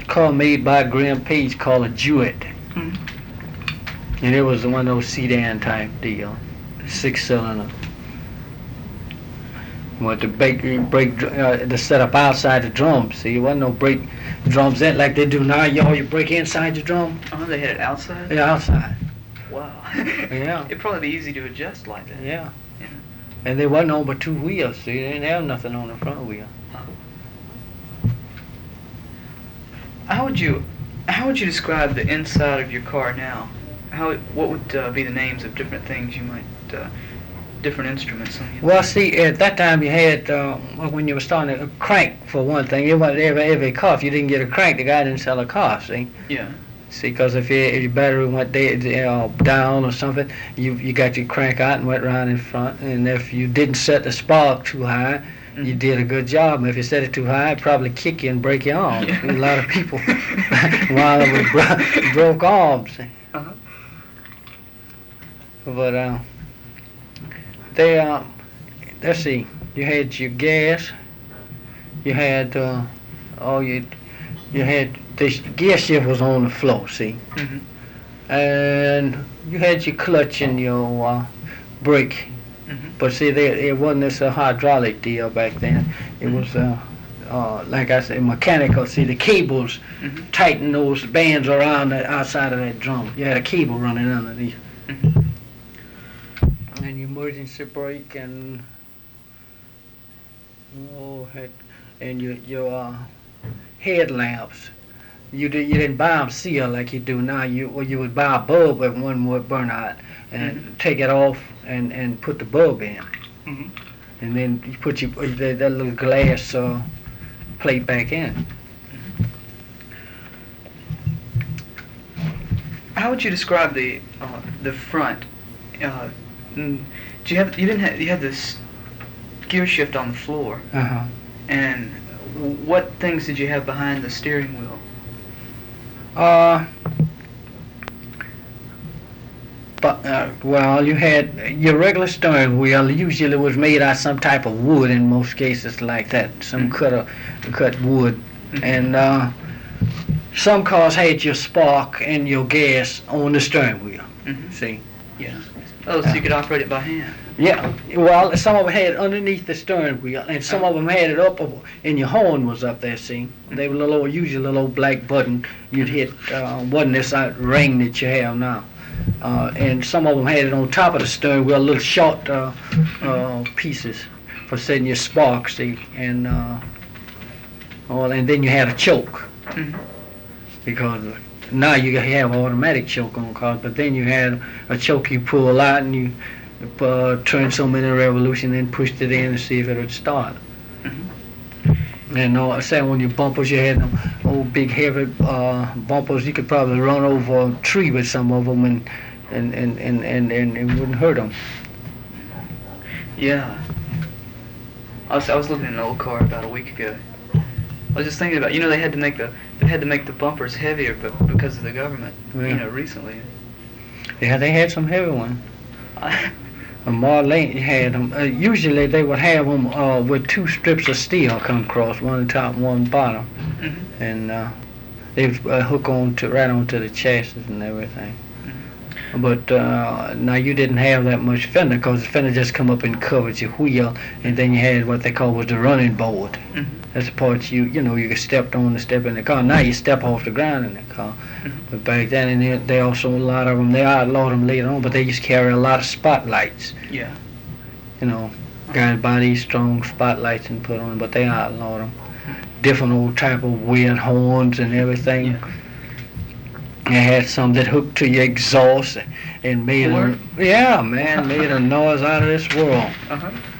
car made by Graham Page called a Jewett. Mhm. And it was one of those sedan type deal, 6-cylinder. With the the setup outside the drum. See, it wasn't no brake drums in like they do now. You brake inside the drum. Oh, they had it outside? Yeah, outside. Wow. Yeah. It'd probably be easy to adjust like that. Yeah. Yeah. And they wasn't on but 2 wheels. See, they didn't have nothing on the front wheel. How would you describe the inside of your car now? What would be the names of different things you might, different instruments on you? Well, see, at that time you had, when you were starting a crank for one thing. It wasn't every car. If you didn't get a crank, the guy didn't sell a car, see? Yeah. See, because if your battery went down or something, you got your crank out and went around in front. And if you didn't set the spark too high, you did a good job. And if you set it too high, it'd probably kick you and break your arm. Yeah. A lot of people wound up with broke arms. Uh-huh. But let's see, you had your gas, you had you had the gear shift was on the floor, see, Mhm. and you had your clutch and your brake. Mhm. But see, it wasn't this hydraulic deal back then. It was like I said, mechanical. See, the cables tighten those bands around the outside of that drum. You had a cable running underneath. Mhm. And your emergency brake and your headlamps. You didn't buy them sealed like you do now. You would buy a bulb if one would burn out and take it off and put the bulb in. Mhm. And then you put that little glass plate back in. How would you describe the front? You had this gear shift on the floor, Uh-huh. and what things did you have behind the steering wheel? Well, you had your regular steering wheel. Usually was made out of some type of wood in most cases like that. Some cut wood. And some cars had your spark and your gas on the steering wheel. Mhm. See? Yeah. Oh, so you could operate it by hand. Yeah. Well, some of them had it underneath the steering wheel, and some of them had it up, and your horn was up there. See? They were usually a little black button you'd hit. Wasn't this ring that you have now. And some of them had it on top of the steering wheel, little short pieces for setting your spark, see, and then you had a choke, because now you have automatic choke on cars, but then you had a choke you pull out and you turn so many revolutions and pushed it in to see if it would start. And I said when your bumpers, you had them old big heavy bumpers. You could probably run over a tree with some of them, and it wouldn't hurt them. Yeah. I was looking at an old car about a week ago. I was just thinking about, they had to make the bumpers heavier, but because of the government, recently. Yeah, they had some heavy ones. Marlene had them. Usually they would have them with 2 strips of steel come across, one top, one bottom, and they hook right onto the chassis and everything. But now you didn't have that much fender, because the fender just come up and covered your wheel, and then you had what they call was the running board. That's the part you could step on to step in the car. Now you step off the ground in the car. But back then, and they also, a lot of them, they outlawed them later on, but they used to carry a lot of spotlights. Yeah. Guided by these strong spotlights and put on, but they outlawed them. Different old type of weird horns and everything. Yeah. They had some that hooked to your exhaust and made made a noise out of this world. Uh-huh.